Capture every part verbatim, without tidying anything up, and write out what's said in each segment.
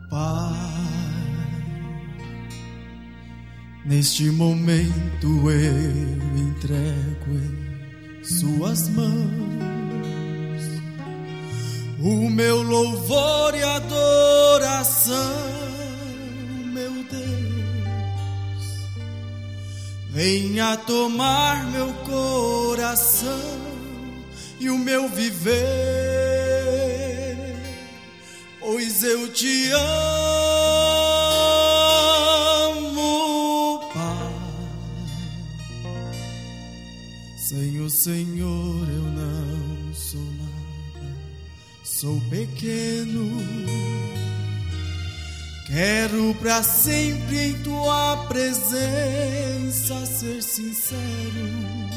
Pai, neste momento eu entrego em Suas mãos o meu louvor e adoração, meu Deus. Venha tomar meu coração e o meu viver, pois eu te amo, Pai. Sem o Senhor eu não sou nada, sou pequeno. Quero pra sempre em Tua presença ser sincero.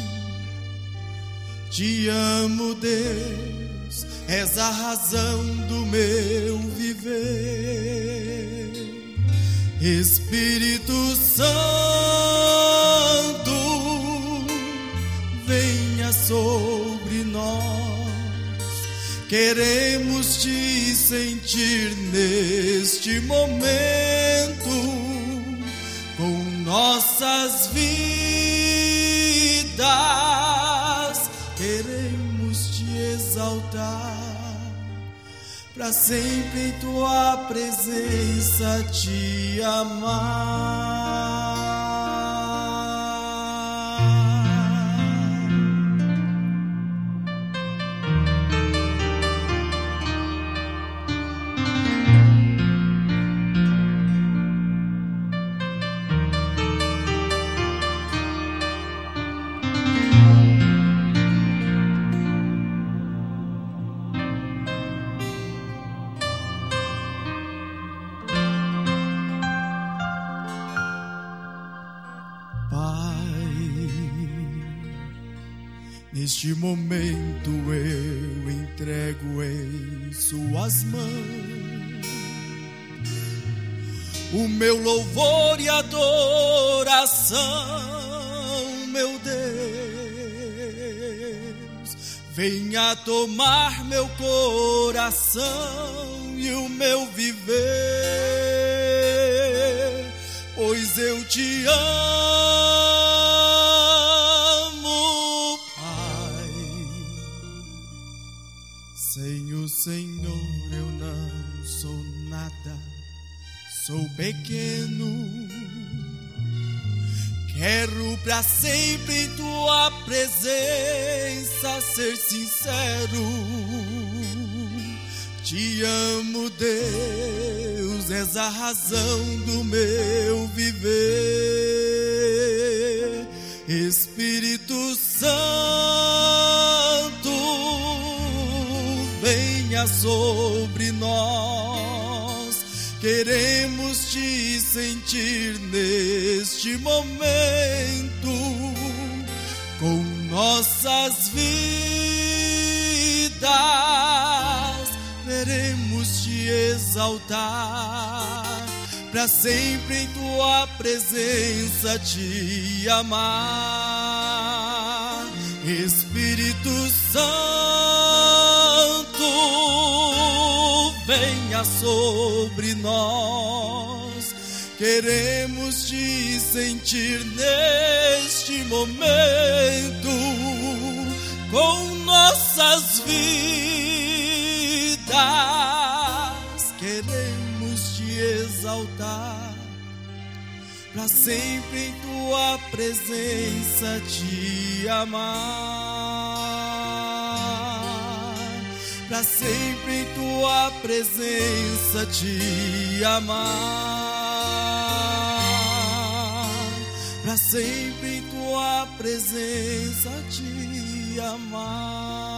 Te amo, Deus, és a razão do meu viver. Espírito Santo, venha sobre nós. Queremos te sentir neste momento, com nossas vidas. Queremos te exaltar, pra sempre em Tua presença te amar. Neste momento eu entrego em Suas mãos o meu louvor e adoração, meu Deus. Venha tomar meu coração e o meu viver, pois eu te amo, Pai. Sem o Senhor eu não sou nada, sou pequeno. Quero pra sempre em Tua presença ser sincero. Te amo, Deus, és a razão do meu viver. Espírito Santo, venha sobre nós. Queremos te sentir neste momento, com nossas vidas. Queremos te exaltar, pra sempre em Tua presença te amar. Espírito Santo, venha sobre nós. Queremos te sentir neste momento, com nossas vidas. Queremos te exaltar, pra sempre em Tua presença te amar. Pra sempre em Tua presença te amar. Pra sempre em Tua presença te amar.